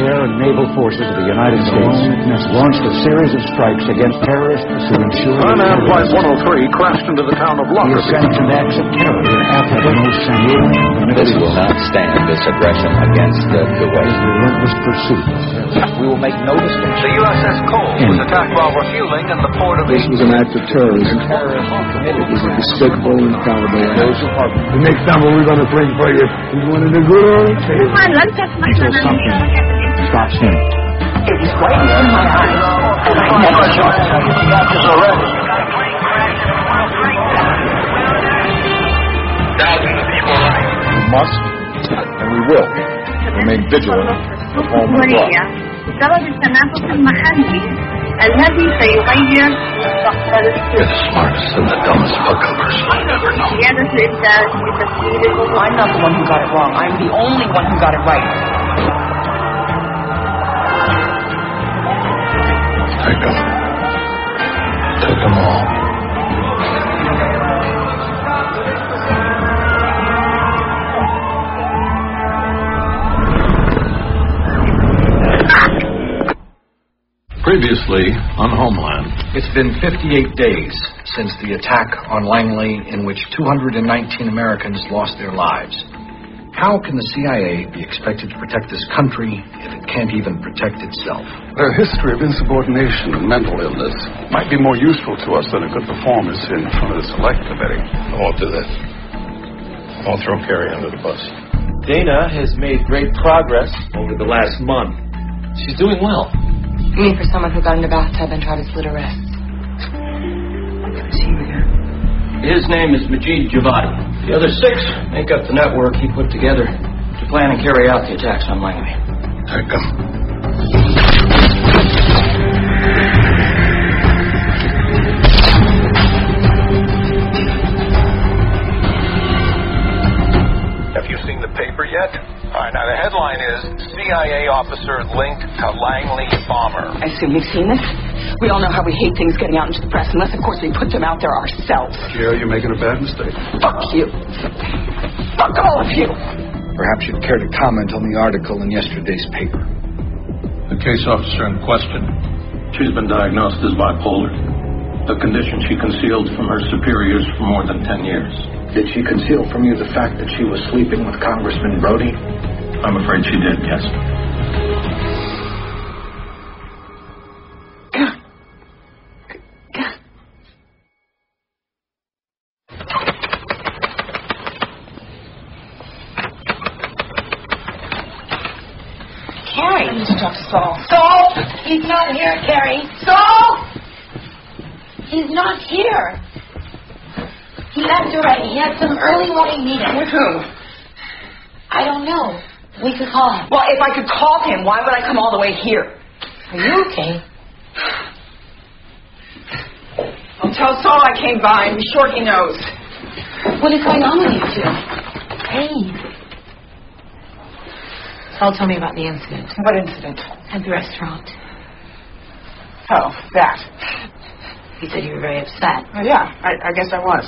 air, and naval forces of the United States launched a series of strikes against terrorists to ensure... Unmanned Flight 103 crashed into the town of Lockerbie. He has sanctioned acts of terror in Africa, San This will not stand this aggression against Kuwait. His relentless pursuit. We will make no distinction. The USS Cole was attacked while refueling in the port of... This was an act of terrorism. It was a despicable and cowardly act. The next time we're going to bring for you, you wanted a good old tale. Until something stops him. It was right in my eyes. I never thought Thousands of people died. We must, and we will, remain vigilant of home and abroad. بسبب التنافس المحلي الذي سيغير مستقبل السوق. You're the smartest and the dumbest fuckers I've ever known. زيادة الإنتاج بتسهيل I'm not the one who got it wrong. I'm the only one who got it right. Take them. Take them all. Previously on Homeland. It's been 58 days since the attack on Langley in which 219 Americans lost their lives. How can the CIA be expected to protect this country if it can't even protect itself? Their history of insubordination and mental illness might be more useful to us than a good performance in front of the select committee. I won't do that. I won't throw Carrie under the bus. Dana has made great progress over the last month. She's doing well. You mean for someone who got in a bathtub and tried to slit her wrists? His name is Majid Javadi. The other 6 make up the network he put together to plan and carry out the attacks on Langley. Take them. Have you seen the paper yet? All right, now the headline is CIA officer linked to Langley bomber. I assume you've seen this? We all know how we hate things getting out into the press, unless, of course, we put them out there ourselves. Jerry, you're making a bad mistake. Fuck you. Fuck all of you. Perhaps you'd care to comment on the article in yesterday's paper. The case officer in question, she's been diagnosed as bipolar, a condition she concealed from her superiors for more than 10 years. Did she conceal from you the fact that she was sleeping with Congressman Brody? I'm afraid she did, yes. Carrie, I need to talk to Saul. Saul! He's not here, Carrie. Saul! He's not here. He left already. He had some early morning meeting. With whom? I don't know. We could call him. Well, if I could call him, why would I come all the way here? Are you okay? I'll tell Saul I came by and be sure he knows. What is going on with you two? Hey. Saul told me about the incident. What incident? At the restaurant. Oh, that. He said you were very upset. Oh, yeah, I guess I was.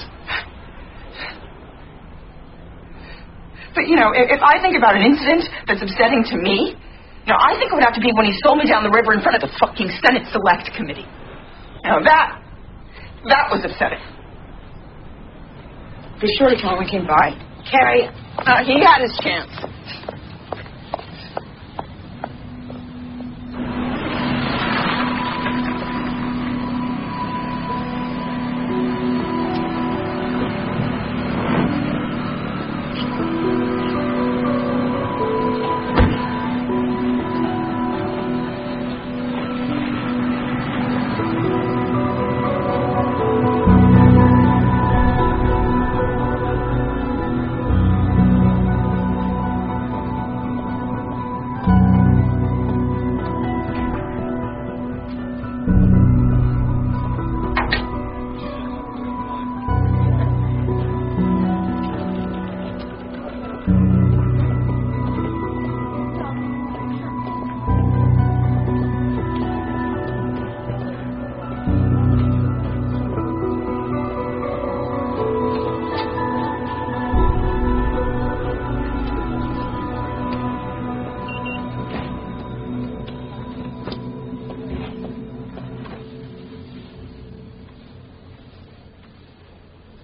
But, you know, if I think about an incident that's upsetting to me, I think it would have to be when he sold me down the river in front of the fucking Senate Select Committee. That was upsetting. Be sure to tell him I came by. Carrie, he had his chance.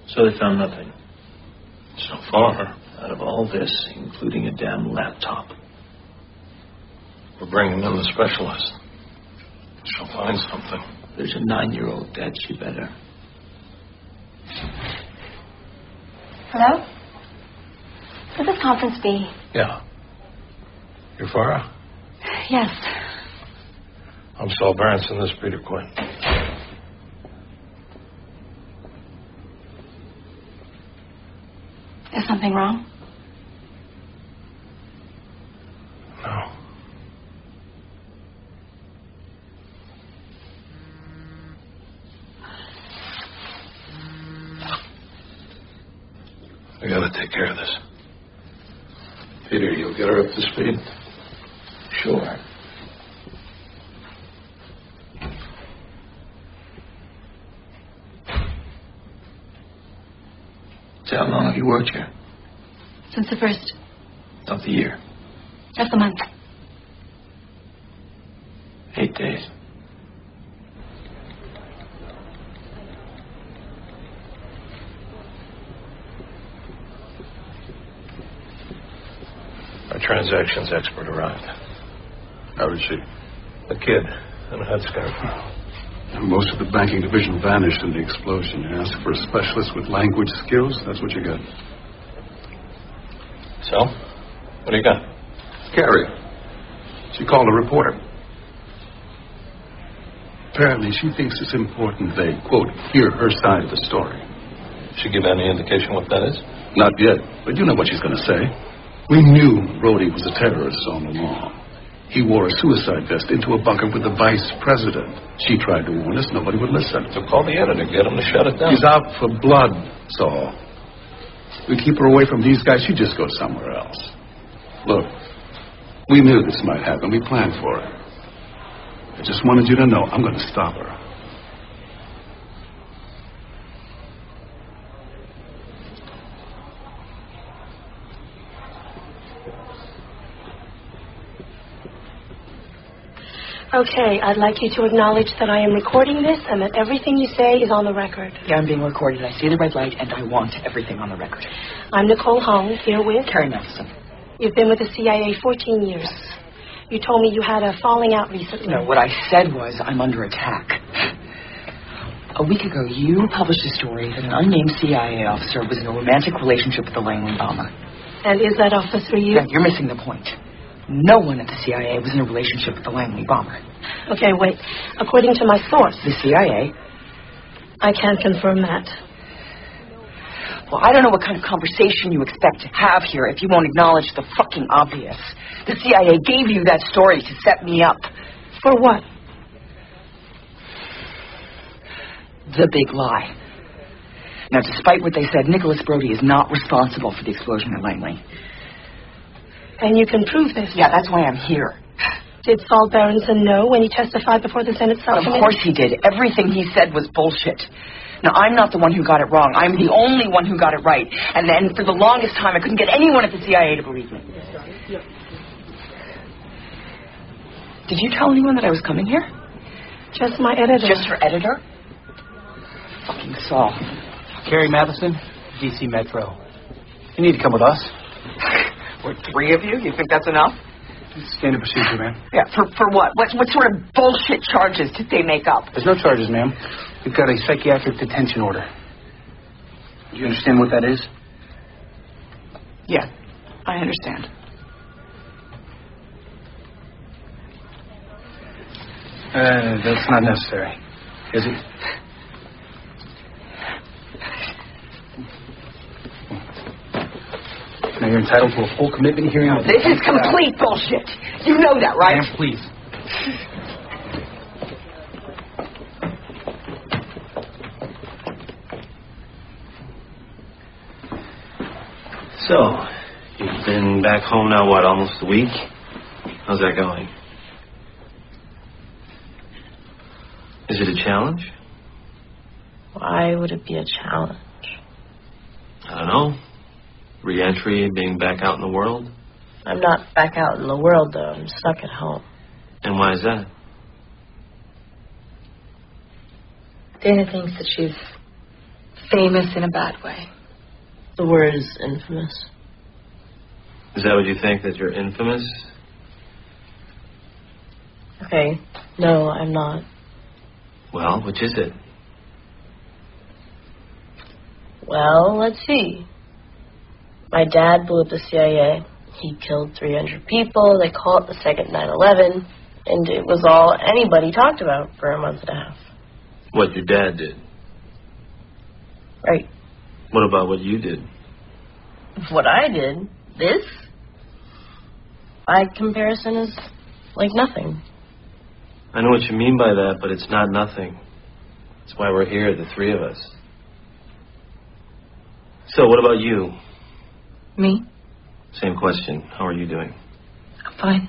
So they found nothing? So far. Out of all this, including a damn laptop. We're bringing in the specialist. She'll find something. There's a 9-year-old dead. She better. Hello? Could this conference be? Yeah. You're Farah? Yes. I'm Saul Berenson. This is Peter Quinn. Is something wrong? No. We gotta take care of this. Peter, you'll get her up to speed? Sure. So how long have you worked here? Since the first Of the year. of the month. 8 days. Our transactions expert arrived. How is she? A kid in a headscarf. Most of the banking division vanished in the explosion. You asked for a specialist with language skills, that's what you got. So? What do you got? Carrie. She called a reporter. Apparently, she thinks it's important they, quote, hear her side of the story. She give any indication what that is? Not yet, but you know what she's going to say. We knew Brody was a terrorist all along. He wore a suicide vest into a bunker with the vice president. She tried to warn us, nobody would listen. So call the editor, get him to shut it down. She's out for blood, Saul. We keep her away from these guys, she'd just go somewhere else. Look, we knew this might happen. We planned for it. I just wanted you to know I'm going to stop her. Okay, I'd like you to acknowledge that I am recording this and that everything you say is on the record. Yeah, I'm being recorded. I see the red light, and I want everything on the record. I'm Nicole Hong, here with... Carrie Matheson. You've been with the CIA 14 years. You told me you had a falling out recently. No, what I said was I'm under attack. A week ago, you published a story that an unnamed CIA officer was in a romantic relationship with the Langley bomber. And is that officer you? Yeah, you're missing the point. No one at the CIA was in a relationship with the Langley bomber. Okay, wait. According to my source... The CIA? I can't confirm that. Well, I don't know what kind of conversation you expect to have here if you won't acknowledge the fucking obvious. The CIA gave you that story to set me up. For what? The big lie. Now, despite what they said, Nicholas Brody is not responsible for the explosion at Langley. And you can prove this? Yeah, that's why I'm here. Did Saul Berenson know when he testified before the Senate subcommittee? Of course he did. Everything he said was bullshit. Now, I'm not the one who got it wrong. I'm the only one who got it right. And then, for the longest time, I couldn't get anyone at the CIA to believe me. Did you tell anyone that I was coming here? Just my editor. Just your editor? Fucking Saul. Carrie Matheson, DC Metro. You need to come with us. We're 3 of you? You think that's enough? Standard procedure, ma'am. Yeah, for what? What sort of bullshit charges did they make up? There's no charges, ma'am. We've got a psychiatric detention order. Do you understand what that is? Yeah, I understand. That's not necessary, is it? Now you're entitled to a full commitment hearing. This is complete bullshit. You know that, right? Ma'am, please. So, you've been back home now, what, almost a week? How's that going? Is it a challenge? Why would it be a challenge? I don't know. Re-entry, being back out in the world? I'm not back out in the world, though. I'm stuck at home. And why is that? Dana thinks that she's famous in a bad way. The word is infamous. Is that what you think, that you're infamous? Okay. No, I'm not. Well, which is it? Well, let's see. My dad blew up the CIA. He killed 300 people. They call it the second 9/11. And it was all anybody talked about for a month and a half. What your dad did? Right. What about what you did? What I did, this, by comparison, is like nothing. I know what you mean by that, but it's not nothing. That's why we're here, the three of us. So, what about you? Me? Same question. How are you doing? I'm fine.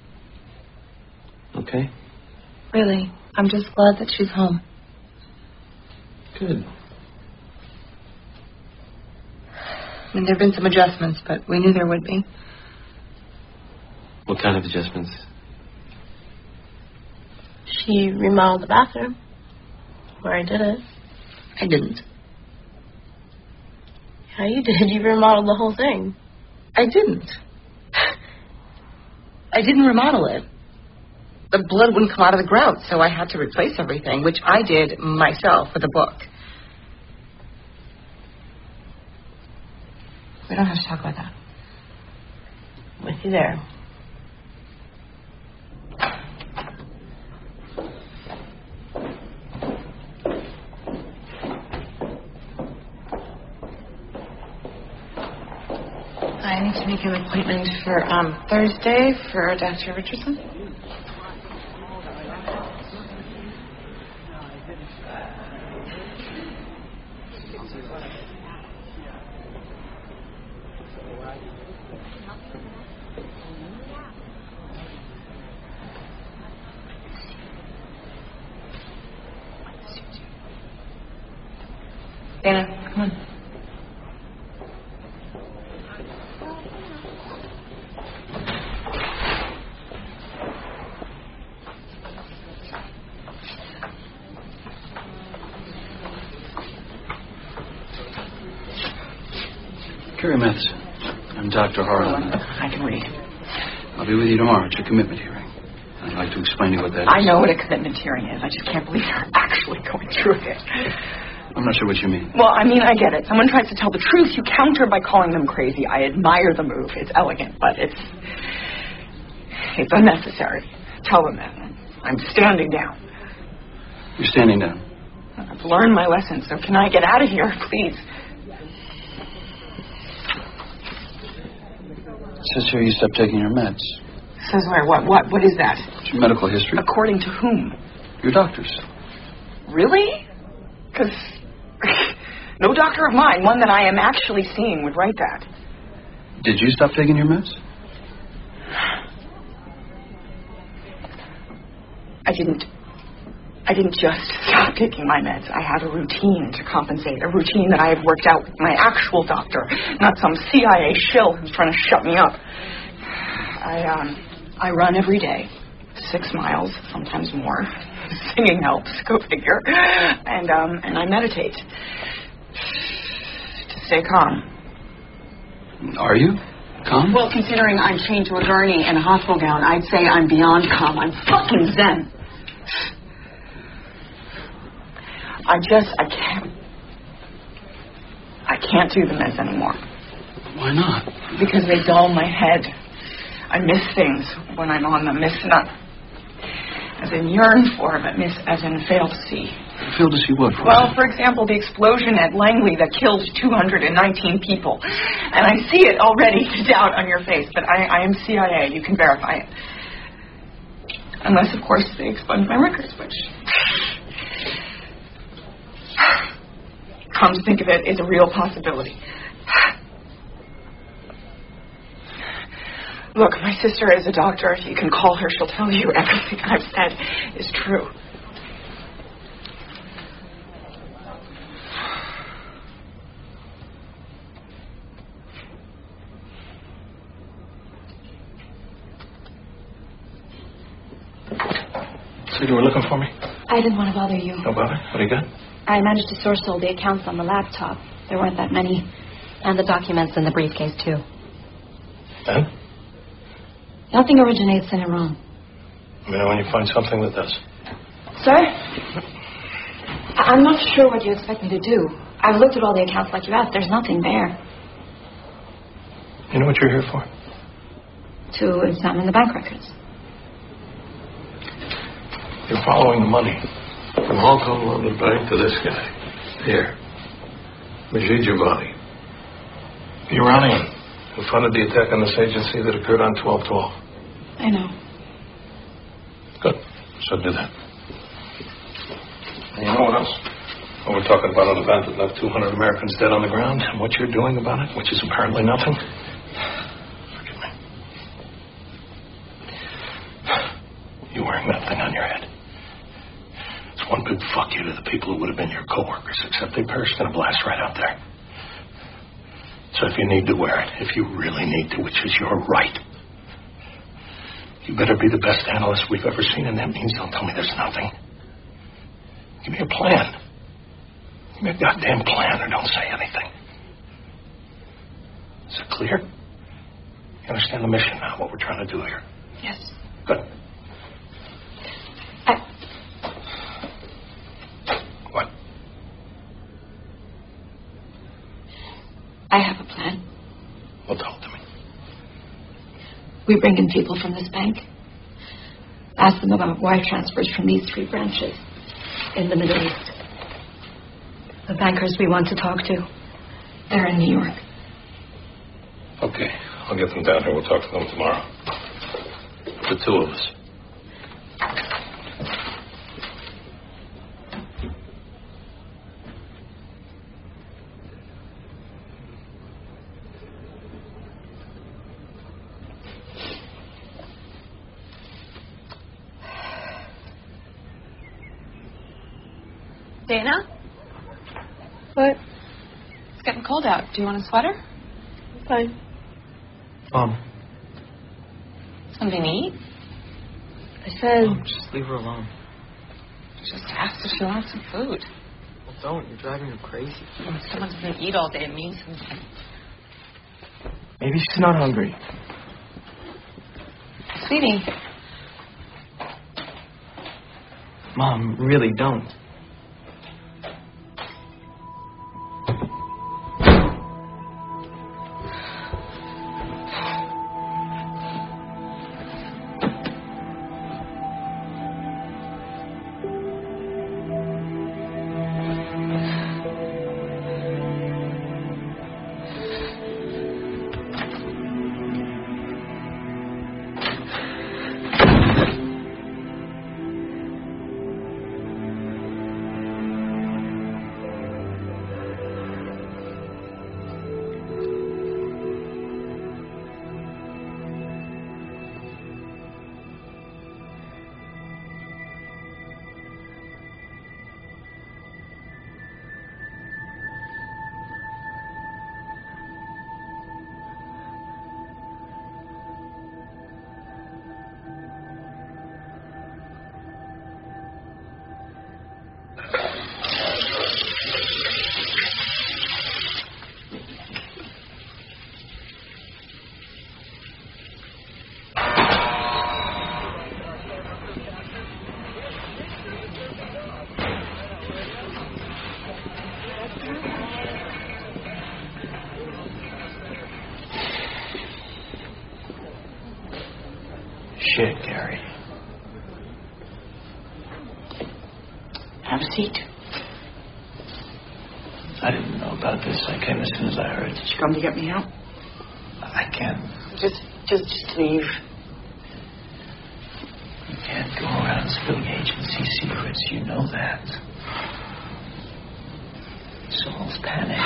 Okay. Really. I'm just glad that she's home. Good. I mean, there have been some adjustments, but we knew there would be. What kind of adjustments? She remodeled the bathroom where I did it. I didn't. Yeah, you did. You remodeled the whole thing. I didn't. I didn't remodel it. The blood wouldn't come out of the grout, so I had to replace everything, which I did myself with a book. We don't have to talk about that. With you there. I need to make an appointment for Thursday for Dr. Richardson. Dana, come on. Carrie Matheson. I'm Dr. Harlan. I can read. I'll be with you tomorrow at your commitment hearing. I'd like to explain to you what that is. I know what a commitment hearing is. I just can't believe you're actually going through it. I'm not sure what you mean. Well, I mean, I get it. Someone tries to tell the truth. You counter by calling them crazy. I admire the move. It's elegant, but it's unnecessary. Tell them that. I'm standing down. You're standing down. I've learned my lesson, so can I get out of here, please? It says here you stopped taking your meds. Says where? What is that? It's your medical history. According to whom? Your doctors. Really? Because no doctor of mine, one that I am actually seeing, would write that. Did you stop taking your meds? I didn't just stop taking my meds. I have a routine to compensate, a routine that I have worked out with my actual doctor, not some CIA shill who's trying to shut me up. I run every day, 6 miles, sometimes more. Singing helps, go figure. And I meditate to stay calm. Are you calm? Well, considering I'm chained to a gurney in a hospital gown, I'd say I'm beyond calm. I'm fucking zen. I can't do the meds anymore. Why not? Because they dull my head. I miss things when I'm on them. Miss not as in yearn for, but miss as in fail to see. Fail to see what? Well, for example, the explosion at Langley that killed 219 people. And I see it already, the doubt on your face, but I am CIA. You can verify it. Unless, of course, they expunge my records, which, come to think of it, is a real possibility. Look, my sister is a doctor. You can call her. She'll tell you everything I've said is true. So you were looking for me? I didn't want to bother you. No bother. What do you got? I managed to source all the accounts on the laptop. There weren't that many. And the documents in the briefcase, too. And? Nothing originates in Iran. Let me know when you find something that does. Sir? I'm not sure what you expect me to do. I've looked at all the accounts like you asked. There's nothing there. You know what you're here for? To examine the bank records. You're following the money from Hong Kong London Bank to this guy. Here. Majid Javadi. The Iranian who funded the attack on this agency that occurred on 12/12. I know. Good. So do that. And you know what else? Well, we're talking about an event that left 200 Americans dead on the ground, and what you're doing about it, which is apparently nothing. Forgive me. You're wearing that thing on your head. It's one big fuck you to the people who would have been your coworkers, except they perished in a blast right out there. So if you need to wear it, if you really need to, which is your right, you better be the best analyst we've ever seen, and that means don't tell me there's nothing. Give me a plan. Give me a goddamn plan, or don't say anything. Is it clear? You understand the mission now, what we're trying to do here? Yes. Good. What? I have a plan. Well, tell it to me. We bring in people from this bank. Ask them about wire transfers from these 3 branches in the Middle East. The bankers we want to talk to, they're in New York. Okay, I'll get them down here. We'll talk to them tomorrow. The 2 of us. Dana? What? It's getting cold out. Do you want a sweater? Fine. Something to eat? I said... just leave her alone. Just ask if she wants some food. Well, don't. You're driving her crazy. When someone's going to eat all day, it means something. Maybe she's not hungry. Sweetie. Mom, really, don't. Shit, Gary. Have a seat. I didn't know about this. I came as soon as I heard. Did you come to get me out? I can't. Just leave. You can't go around spilling agency secrets. You know that. Saul's panic.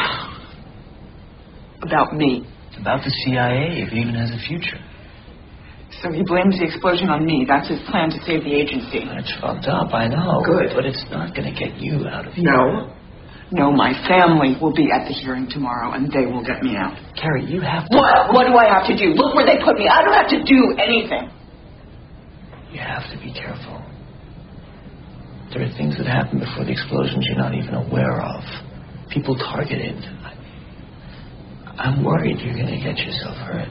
About me. About the CIA, if it even has a future. So he blames the explosion on me. That's his plan to save the agency. That's fucked up, I know. Good. But it's not going to get you out of here. No, my family will be at the hearing tomorrow, and they will get me out. Carrie, you have to... What do I have to do? Look where they put me. I don't have to do anything. You have to be careful. There are things that happened before the explosions you're not even aware of. People targeted. I'm worried you're going to get yourself hurt.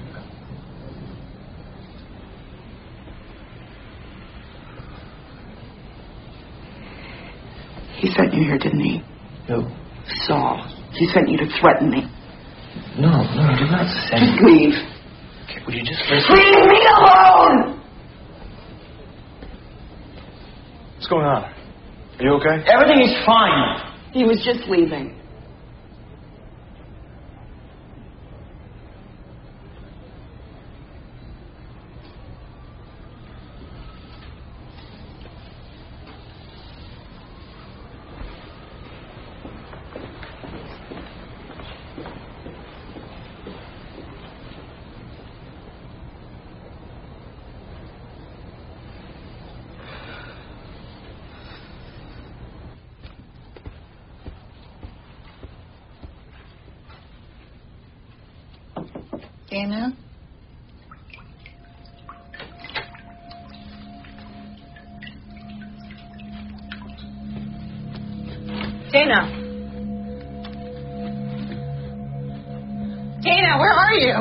He sent you here, didn't he? Who? Saul. He sent you to threaten me. No, you're not sending. Just leave. Okay, would you just listen? Leave me alone! What's going on? Are you okay? Everything is fine. He was just leaving. Dana? Dana! Dana, where are you?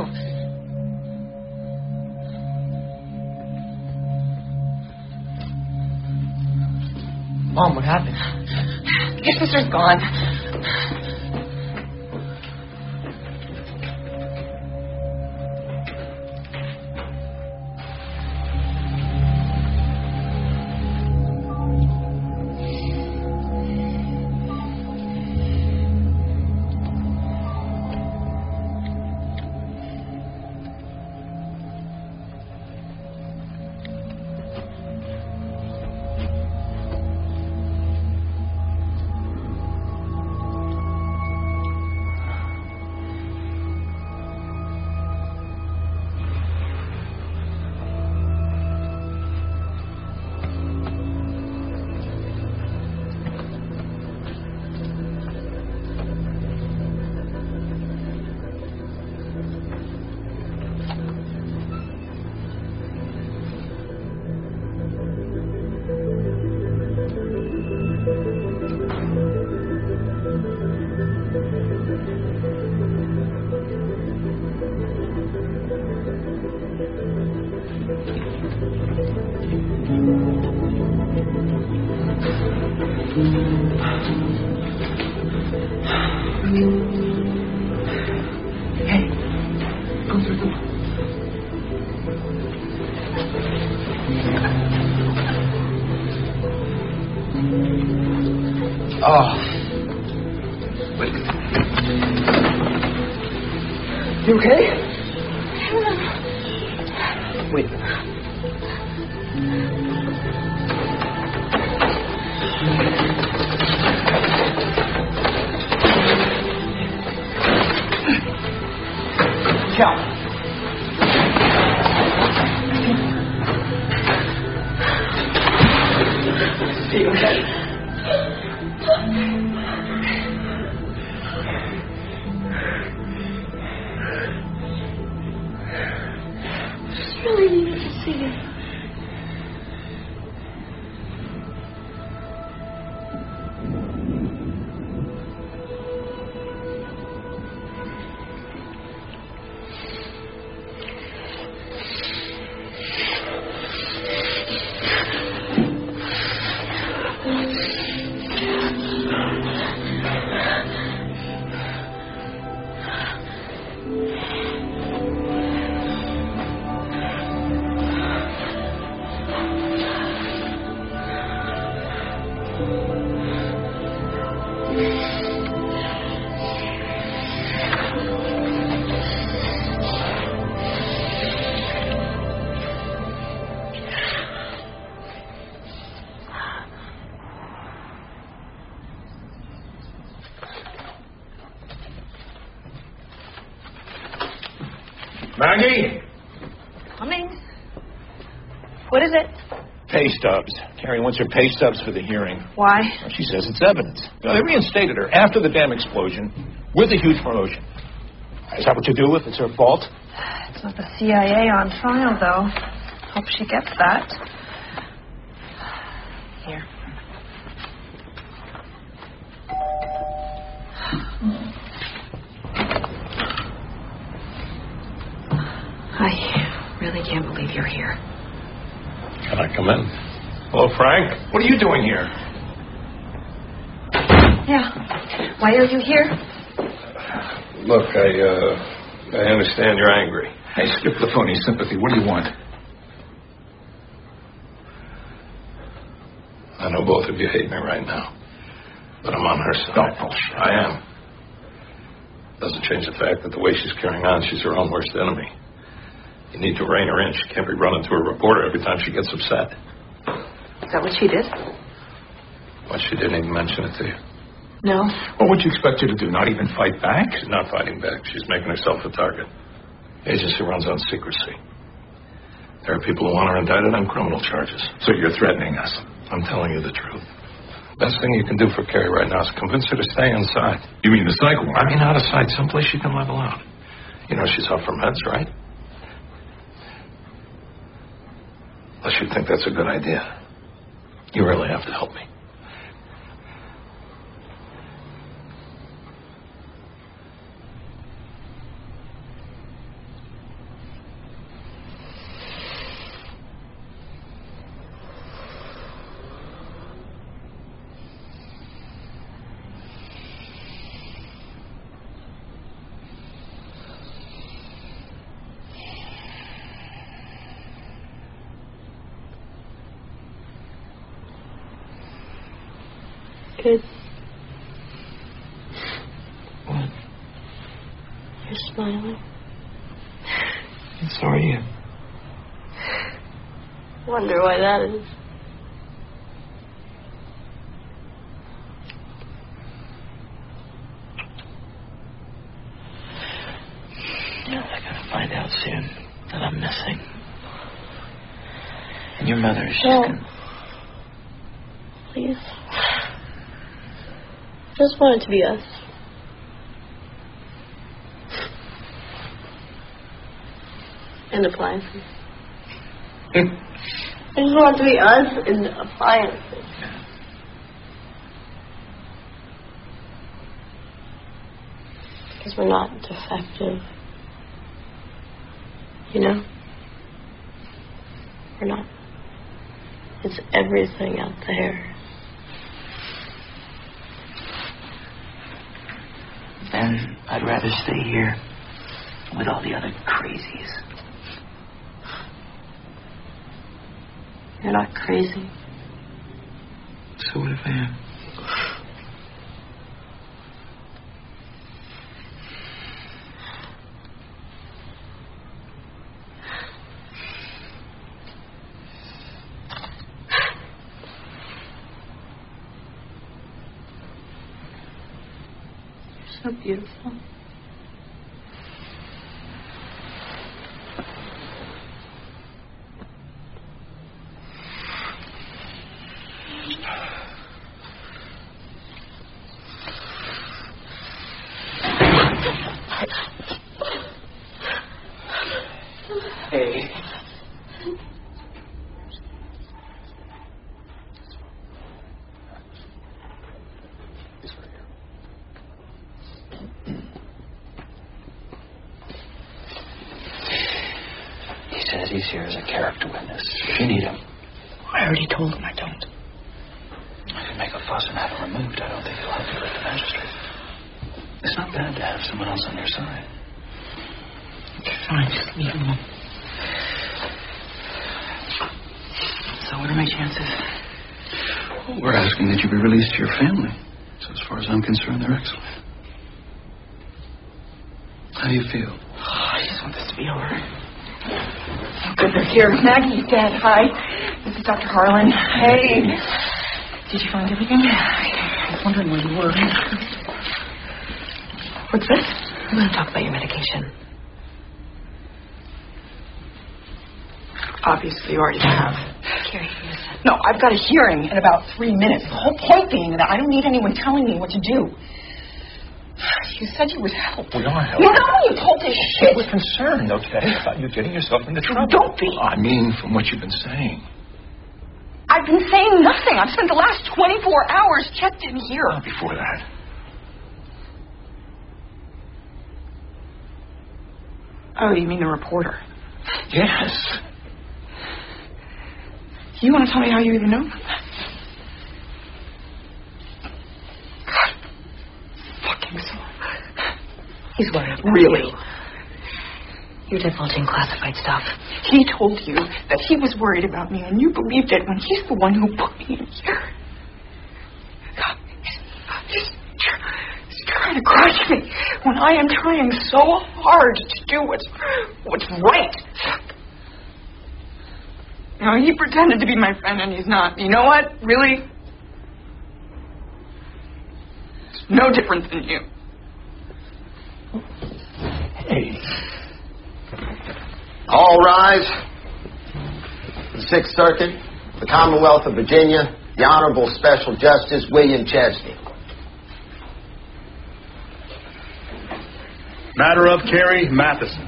Mom, what happened? Your sister's gone. You okay? Wait. Cal. Are you okay? Really needed to see you. Maggie? Coming. What is it? Pay stubs. Carrie wants her pay stubs for the hearing. Why? Well, she says it's evidence. They reinstated her after the dam explosion with a huge promotion. Is that what you do with? It's her fault? It's not the CIA on trial, though. Hope she gets that. Here. really can't believe you're here. Can I come in? Hello, Frank. What are you doing here? Yeah. Why are you here? Look, I understand you're angry. Hey, skip the phony sympathy. What do you want? I know both of you hate me right now, but I'm on her side. Don't bullshit. I am. Doesn't change the fact that the way she's carrying on, she's her own worst enemy. You need to rein her in. She can't be running to a reporter every time she gets upset. Is that what she did? Well, she didn't even mention it to you. No. What would you expect her to do? Not even fight back? She's not fighting back. She's making herself a target. The agency runs on secrecy. There are people who want her indicted on criminal charges. So you're threatening us? I'm telling you the truth. Best thing you can do for Carrie right now is convince her to stay inside. You mean the psych ward? I mean out of sight, someplace she can level out. You know she's off her meds, right? Unless you think that's a good idea. You really have to help me. Good. What? You're smiling. And so are you. Wonder why that is. Yeah, they're gonna find out soon that I'm missing. And your mother is just gonna... Please. Just want it to be us. And appliances. I just want it to be us and appliances. Because we're not defective. You know? We're not. It's everything out there. Then I'd rather stay here with all the other crazies. You're not crazy. So what if I am? So beautiful. Hey. He says he's here as a character witness. If you need him. I already told him I don't. If you make a fuss and have him removed, I don't think he'll have to go to the magistrate. It's not bad to have someone else on your side. Fine, just leave him alone. So what are my chances? Well, we're asking that you be released to your family. So as far as I'm concerned, they're excellent. How do you feel? Oh, I just want this to be over. Oh, good, they're here. Maggie's dead. Hi. This is Dr. Harlan. Hey. Did you find everything? I was wondering where you were. What's this? I'm going to talk about your medication. Obviously, you already have. Carrie, No, I've got a hearing in about 3 minutes. The whole point being that I don't need anyone telling me what to do. You said you would help. We are helping. You know when you told this shit? We're concerned, okay, about you getting yourself into trouble. Don't be. I mean, from what you've been saying. I've been saying nothing. I've spent the last 24 hours checked in here. Not before that. Oh, you mean the reporter? Yes. You want to tell me how you even know about that? God. Fucking Saul. He's worried about Really? you. You're divulging classified stuff. He told you that he was worried about me, and you believed it when he's the one who put me in here. God, he's trying to crush me when I am trying so hard to do what's right. No, he pretended to be my friend, and he's not. You know what? Really? It's no different than you. Hey. All rise. The Sixth Circuit, the Commonwealth of Virginia, the Honorable Special Justice William Chesney. Matter of Carrie Matheson.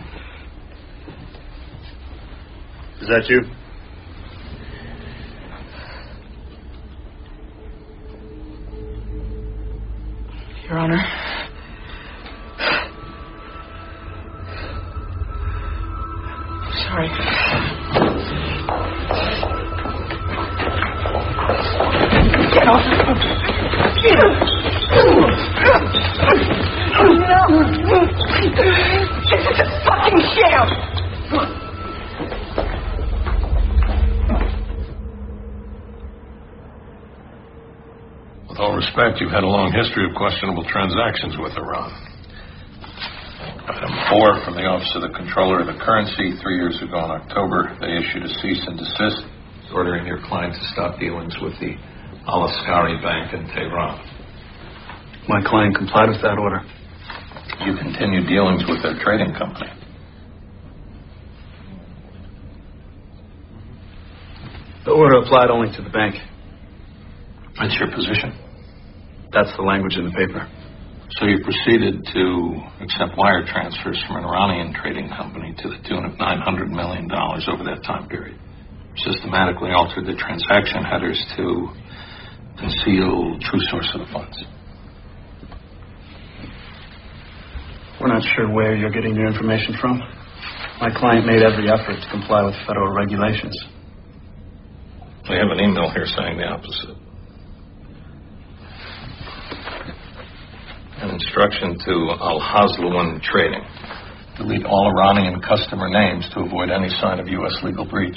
Is that you? Your Honor. Sorry. Get off. No. This is a fucking sham. With all respect, you've had a long history of questionable transactions with Iran. Item 4 from the Office of the Comptroller of the Currency. 3 years ago in October, they issued a cease and desist ordering your client to stop dealings with the Al-Askari Bank in Tehran. My client complied with that order. You continued dealings with their trading company. The order applied only to the bank. That's your position? That's the language in the paper. So you proceeded to accept wire transfers from an Iranian trading company to the tune of $900 million over that time period. Systematically altered the transaction headers to conceal true source of the funds. We're not sure where you're getting your information from. My client made every effort to comply with federal regulations. We have an email here saying the opposite. An instruction to Al-Hazlawan Trading. Delete all Iranian customer names to avoid any sign of U.S. legal breach.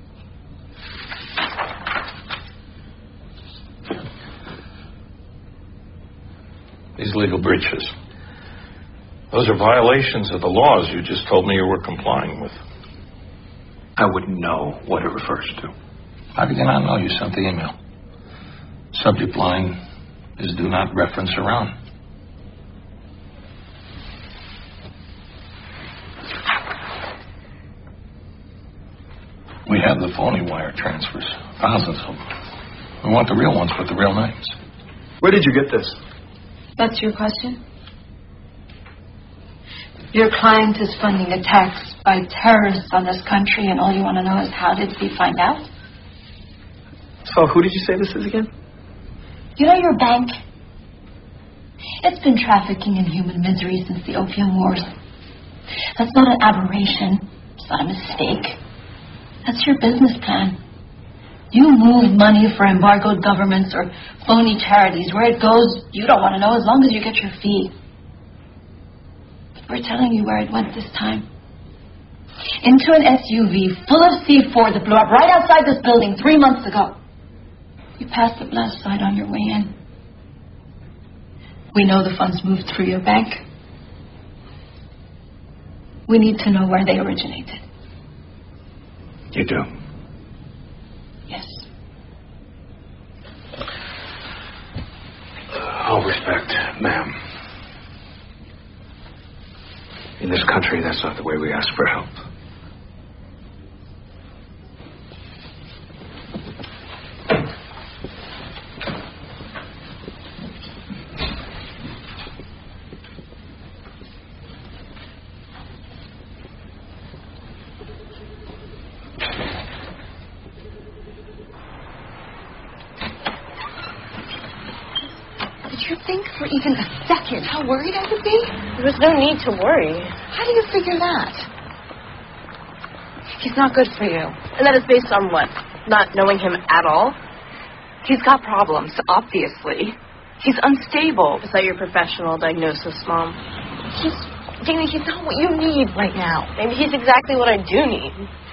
These legal breaches, those are violations of the laws you just told me you were complying with. I wouldn't know what it refers to. How did you not know you sent the email? Subject line is do not reference Iran. We have the phony wire transfers, thousands of them. We want the real ones with the real names. Where did you get this? That's your question? Your client is funding attacks by terrorists on this country, and all you want to know is how did he find out? So who did you say this is again? You know your bank? It's been trafficking in human misery since the Opium Wars. That's not an aberration. It's not a mistake. That's your business plan. You move money for embargoed governments or phony charities. Where it goes, you don't want to know as long as you get your fee. But we're telling you where it went this time. Into an SUV full of C4 that blew up right outside this building 3 months ago. You passed the blast site on your way in. We know the funds moved through your bank. We need to know where they originated. You do? Yes. All respect, ma'am. In this country, that's not the way we ask for help. Did you think for even a second how worried I would be? There was no need to worry. How do you figure that? He's not good for you. And that is based on what? Not knowing him at all? He's got problems, obviously. He's unstable. Is that your professional diagnosis, Mom? Dana, he's not what you need right now. Maybe he's exactly what I do need.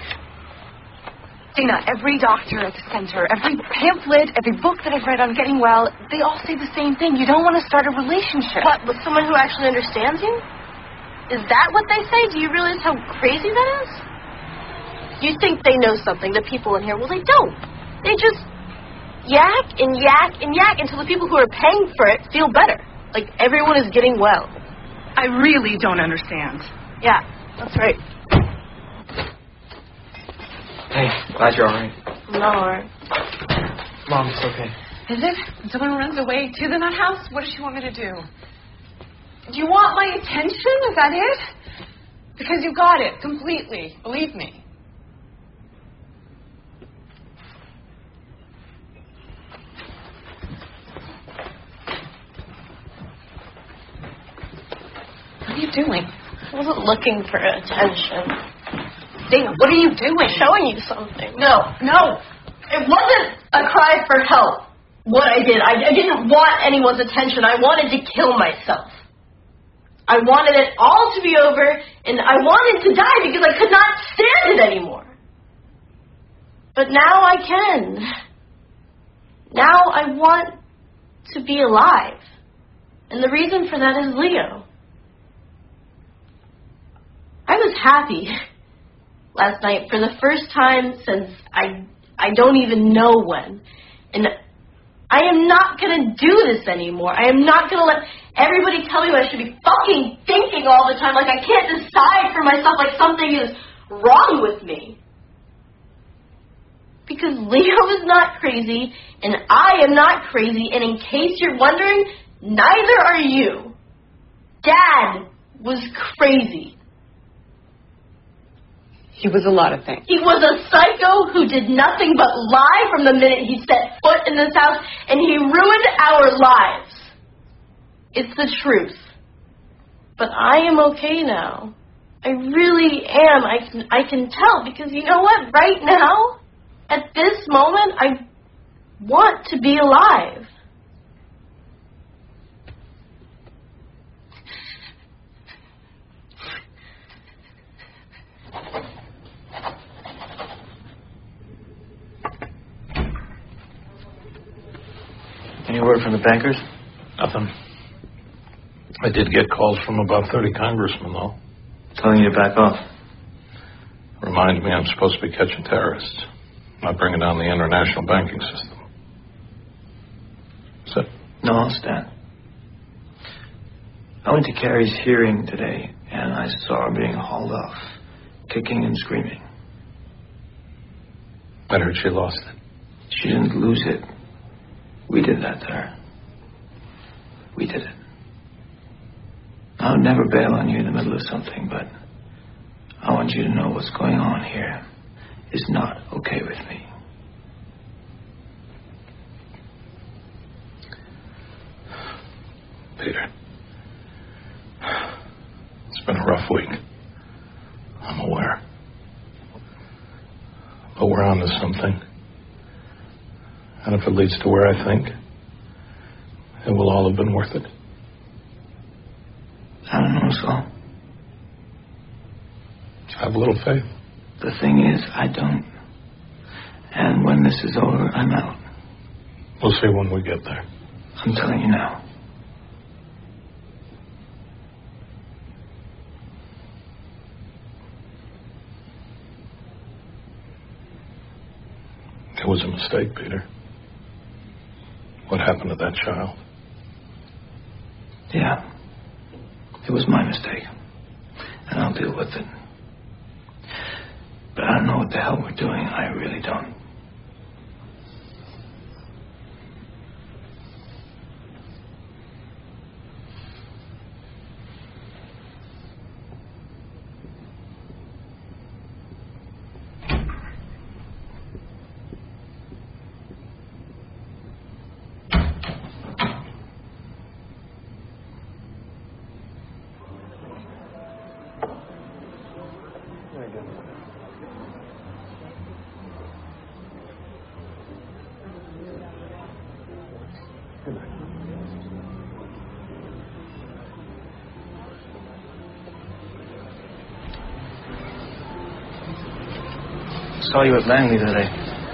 Dana, every doctor at the center, every pamphlet, every book that I've read on getting well, they all say the same thing. You don't want to start a relationship. What, with someone who actually understands you? Is that what they say? Do you realize how crazy that is? You think they know something, the people in here. Well, they don't. They just yak and yak and yak until the people who are paying for it feel better. Like everyone is getting well. I really don't understand. Yeah, that's right. Hey, glad you're all right. I'm not all right. Mom, it's okay. Is it? When someone runs away to the nut house, what does she want me to do? Do you want my attention? Is that it? Because you got it completely. Believe me. What are you doing? I wasn't looking for attention. Dana, what are you doing? Showing you something. No. It wasn't a cry for help, what I did. I didn't want anyone's attention. I wanted to kill myself. I wanted it all to be over, and I wanted to die because I could not stand it anymore. But now I can. Now I want to be alive. And the reason for that is Leo. I was happy last night for the first time since I don't even know when. And I am not going to do this anymore. I am not going to let everybody tell me I should be fucking thinking all the time like I can't decide for myself, like something is wrong with me. Because Leo is not crazy, and I am not crazy, and in case you're wondering, neither are you. Dad was crazy. He was a lot of things. He was a psycho who did nothing but lie from the minute he set foot in this house, and he ruined our lives. It's the truth. But I am okay now. I really am. I can tell, because you know what? Right now, at this moment, I want to be alive. Any word from the bankers? Nothing. I did get calls from about 30 congressmen, though. Telling you to back off. Reminds me I'm supposed to be catching terrorists, not bringing down the international banking system. Is that? No, I'll stand. I went to Carrie's hearing today, and I saw her being hauled off, kicking and screaming. I heard she lost it. She didn't lose it. We did that to her. We did it. I would never bail on you in the middle of something, but I want you to know what's going on here is not okay with me. Peter, it's been a rough week. I'm aware. But we're on to something. And if it leads to where I think, it will all have been worth it. I don't know, Saul. Have a little faith. The thing is, I don't. And when this is over, I'm out. We'll see when we get there. I'm telling you now. It was a mistake, Peter. What happened to that child? Yeah. It was my mistake. And I'll deal with it. But I don't know what the hell we're doing. I really don't. saw you at Langley today.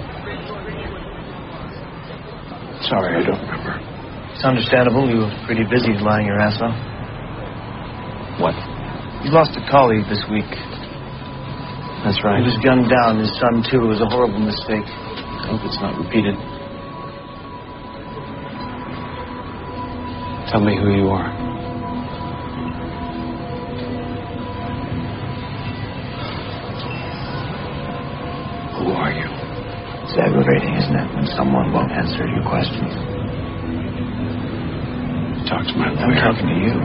Sorry, I don't remember. It's understandable. You were pretty busy lying your ass off. What? You lost a colleague this week. That's right. He was gunned down. His son, too. It was a horrible mistake. I hope it's not repeated. Tell me who you are. Who are you? It's aggravating, isn't it, when someone won't answer your questions? Talk to my lawyer. I'm talking to you.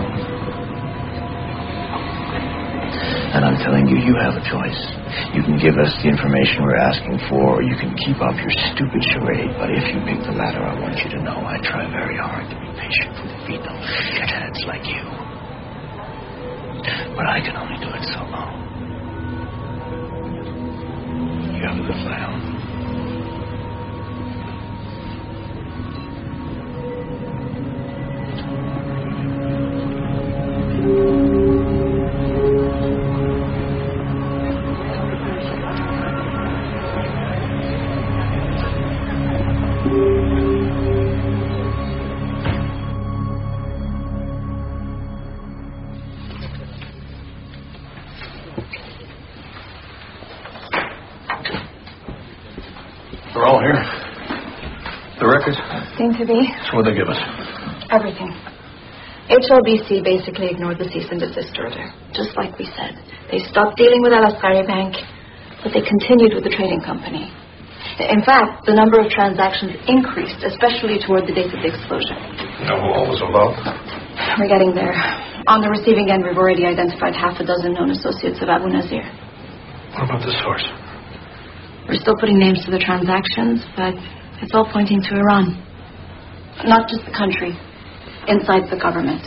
And I'm telling you, you have a choice. You can give us the information we're asking for, or you can keep up your stupid charade. But if you pick the latter, I want you to know I try very hard to be patient with female shitheads like you. But I can only do it so long. You have a good flight home. They're all here. The records? Seem to be. So what'd they give us? Everything. HLBC basically ignored the cease and desist order, just like we said. They stopped dealing with Al Askari Bank, but they continued with the trading company. In fact, the number of transactions increased, especially toward the date of the explosion. You know who all was involved? We're getting there. On the receiving end, we've already identified half a dozen known associates of Abu Nazir. What about the source? We're still putting names to the transactions, but it's all pointing to Iran. Not just the country, inside the government.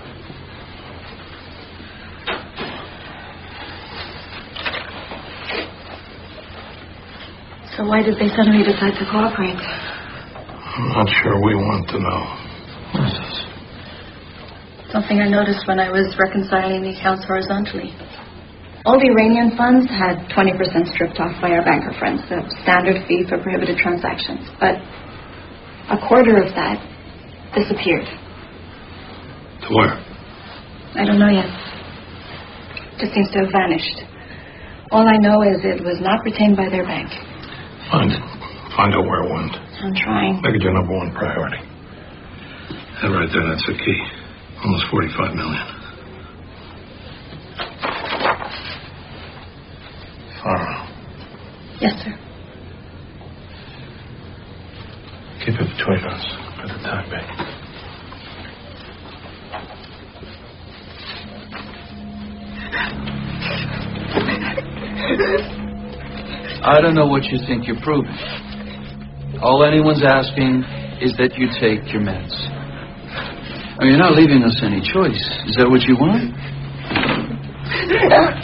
So why did they suddenly decide to cooperate? I'm not sure we want to know. What is this? Something I noticed when I was reconciling the accounts horizontally. All the Iranian funds had 20% stripped off by our banker friends, the standard fee for prohibited transactions. But a quarter of that disappeared. To where? I don't know yet. Just seems to have vanished. All I know is it was not retained by their bank. Find it. Find out where it went. I'm trying. Make it your number one priority. That right there, that's the key. Almost 45 million. Farrell. Yes, sir. Keep it between us for the time being. I don't know what you think you're proving. All anyone's asking is that you take your meds. I mean, you're not leaving us any choice. Is that what you want?